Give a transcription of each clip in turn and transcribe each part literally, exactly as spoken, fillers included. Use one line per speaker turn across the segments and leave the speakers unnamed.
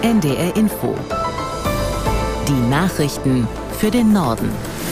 N D R Info. Die Nachrichten für den Norden.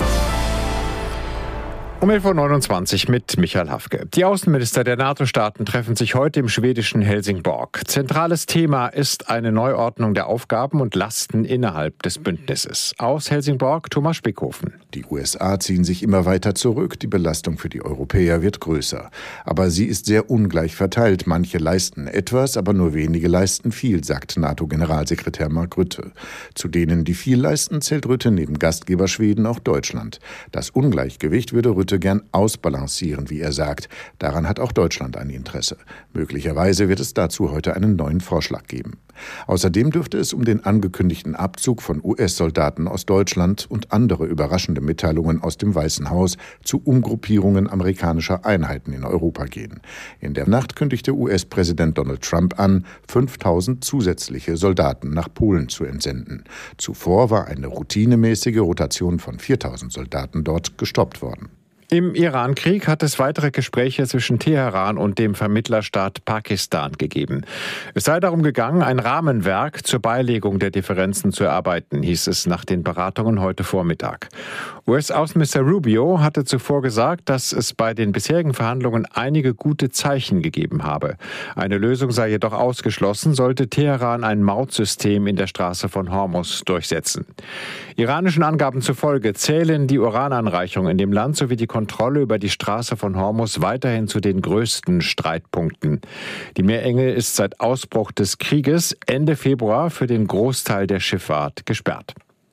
Um elf Uhr neunundzwanzig mit Michael Hafke. Die Außenminister der NATO-Staaten treffen sich heute im schwedischen Helsingborg. Zentrales Thema ist eine Neuordnung der Aufgaben und Lasten innerhalb des Bündnisses. Aus Helsingborg, Thomas Spickhofen.
Die U S A ziehen sich immer weiter zurück. Die Belastung für die Europäer wird größer. Aber sie ist sehr ungleich verteilt. Manche leisten etwas, aber nur wenige leisten viel, sagt NATO-Generalsekretär Mark Rutte. Zu denen, die viel leisten, zählt Rutte neben Gastgeber Schweden auch Deutschland. Das Ungleichgewicht würde Rutte gern ausbalancieren, wie er sagt. Daran hat auch Deutschland ein Interesse. Möglicherweise wird es dazu heute einen neuen Vorschlag geben. Außerdem dürfte es um den angekündigten Abzug von U S-Soldaten aus Deutschland und andere überraschende Mitteilungen aus dem Weißen Haus zu Umgruppierungen amerikanischer Einheiten in Europa gehen. In der Nacht kündigte U S-Präsident Donald Trump an, fünftausend zusätzliche Soldaten nach Polen zu entsenden. Zuvor war eine routinemäßige Rotation von viertausend Soldaten dort gestoppt worden.
Im Iran-Krieg hat es weitere Gespräche zwischen Teheran und dem Vermittlerstaat Pakistan gegeben. Es sei darum gegangen, ein Rahmenwerk zur Beilegung der Differenzen zu erarbeiten, hieß es nach den Beratungen heute Vormittag. U S-Außenminister Rubio hatte zuvor gesagt, dass es bei den bisherigen Verhandlungen einige gute Zeichen gegeben habe. Eine Lösung sei jedoch ausgeschlossen, sollte Teheran ein Mautsystem in der Straße von Hormuz durchsetzen. Iranischen Angaben zufolge zählen die Urananreichung in dem Land sowie die Kontrolle über die Straße von Hormuz weiterhin zu den größten Streitpunkten. Die Meerenge ist seit Ausbruch des Krieges Ende Februar für den Großteil der Schifffahrt gesperrt.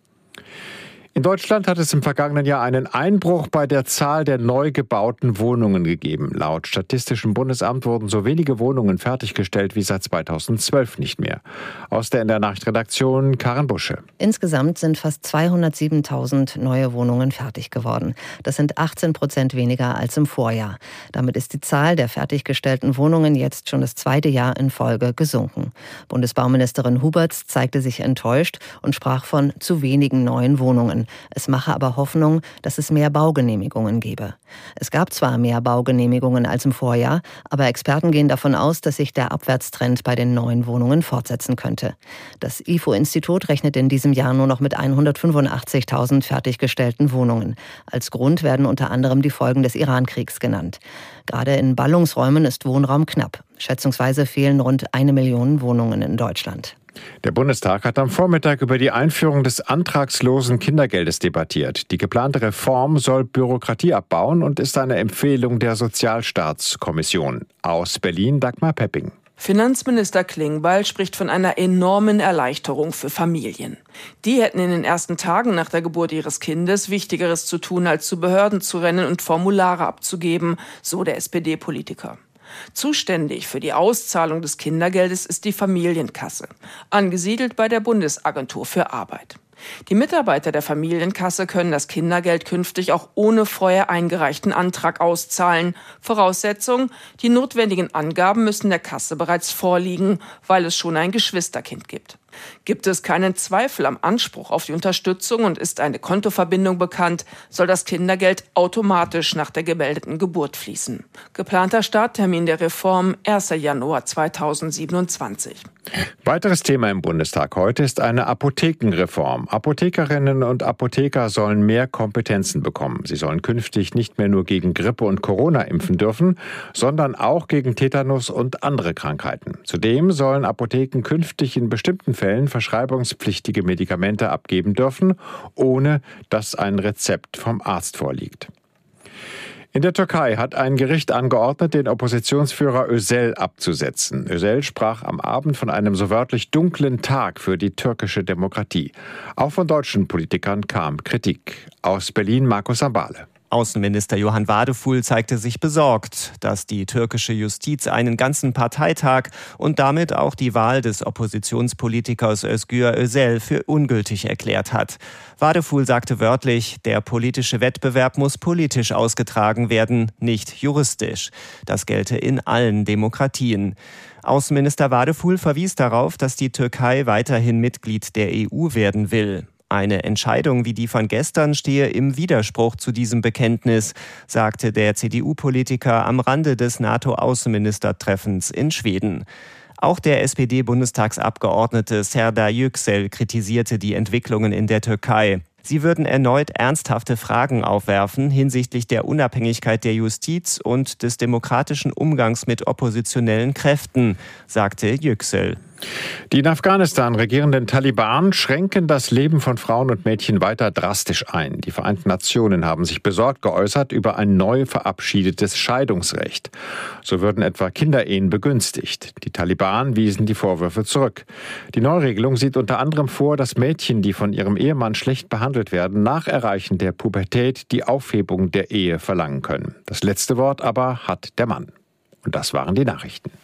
In Deutschland hat es im vergangenen Jahr einen Einbruch bei der Zahl der neu gebauten Wohnungen gegeben. Laut Statistischem Bundesamt wurden so wenige Wohnungen fertiggestellt wie seit zweitausendzwölf nicht mehr. Aus der N D R-Nachrichtenredaktion Karin Busche.
Insgesamt sind fast zweihundertsiebentausend neue Wohnungen fertig geworden. Das sind achtzehn Prozent weniger als im Vorjahr. Damit ist die Zahl der fertiggestellten Wohnungen jetzt schon das zweite Jahr in Folge gesunken. Bundesbauministerin Huberts zeigte sich enttäuscht und sprach von zu wenigen neuen Wohnungen. Es mache aber Hoffnung, dass es mehr Baugenehmigungen gebe. Es gab zwar mehr Baugenehmigungen als im Vorjahr, aber Experten gehen davon aus, dass sich der Abwärtstrend bei den neuen Wohnungen fortsetzen könnte. Das I F O-Institut rechnet in diesem Jahr nur noch mit hundertfünfundachtzigtausend fertiggestellten Wohnungen. Als Grund werden unter anderem die Folgen des Iran-Kriegs genannt. Gerade in Ballungsräumen ist Wohnraum knapp. Schätzungsweise fehlen rund eine Million Wohnungen in Deutschland.
Der Bundestag hat am Vormittag über die Einführung des antragslosen Kindergeldes debattiert. Die geplante Reform soll Bürokratie abbauen und ist eine Empfehlung der Sozialstaatskommission. Aus Berlin Dagmar Pepping.
Finanzminister Klingbeil spricht von einer enormen Erleichterung für Familien. Die hätten in den ersten Tagen nach der Geburt ihres Kindes Wichtigeres zu tun, als zu Behörden zu rennen und Formulare abzugeben, so der S P D-Politiker. Zuständig für die Auszahlung des Kindergeldes ist die Familienkasse, angesiedelt bei der Bundesagentur für Arbeit. Die Mitarbeiter der Familienkasse können das Kindergeld künftig auch ohne vorher eingereichten Antrag auszahlen. Voraussetzung: die notwendigen Angaben müssen der Kasse bereits vorliegen, weil es schon ein Geschwisterkind gibt. Gibt es keinen Zweifel am Anspruch auf die Unterstützung und ist eine Kontoverbindung bekannt, soll das Kindergeld automatisch nach der gemeldeten Geburt fließen. Geplanter Starttermin der Reform erster Januar zweitausendsiebenundzwanzig.
Weiteres Thema im Bundestag heute ist eine Apothekenreform. Apothekerinnen und Apotheker sollen mehr Kompetenzen bekommen. Sie sollen künftig nicht mehr nur gegen Grippe und Corona impfen dürfen, sondern auch gegen Tetanus und andere Krankheiten. Zudem sollen Apotheken künftig in bestimmten Fällen verschreibungspflichtige Medikamente abgeben dürfen, ohne dass ein Rezept vom Arzt vorliegt. In der Türkei hat ein Gericht angeordnet, den Oppositionsführer Özel abzusetzen. Özel sprach am Abend von einem so wörtlich dunklen Tag für die türkische Demokratie. Auch von deutschen Politikern kam Kritik. Aus Berlin Markus Ambale.
Außenminister Johann Wadefuhl zeigte sich besorgt, dass die türkische Justiz einen ganzen Parteitag und damit auch die Wahl des Oppositionspolitikers Özgür Özel für ungültig erklärt hat. Wadefuhl sagte wörtlich, der politische Wettbewerb muss politisch ausgetragen werden, nicht juristisch. Das gelte in allen Demokratien. Außenminister Wadefuhl verwies darauf, dass die Türkei weiterhin Mitglied der E U werden will. Eine Entscheidung wie die von gestern stehe im Widerspruch zu diesem Bekenntnis, sagte der C D U-Politiker am Rande des NATO-Außenministertreffens in Schweden. Auch der S P D-Bundestagsabgeordnete Serdar Yüksel kritisierte die Entwicklungen in der Türkei. Sie würden erneut ernsthafte Fragen aufwerfen hinsichtlich der Unabhängigkeit der Justiz und des demokratischen Umgangs mit oppositionellen Kräften, sagte Yüksel.
Die in Afghanistan regierenden Taliban schränken das Leben von Frauen und Mädchen weiter drastisch ein. Die Vereinten Nationen haben sich besorgt geäußert über ein neu verabschiedetes Scheidungsrecht. So würden etwa Kinderehen begünstigt. Die Taliban wiesen die Vorwürfe zurück. Die Neuregelung sieht unter anderem vor, dass Mädchen, die von ihrem Ehemann schlecht behandelt werden, nach Erreichen der Pubertät die Aufhebung der Ehe verlangen können. Das letzte Wort aber hat der Mann. Und das waren die Nachrichten.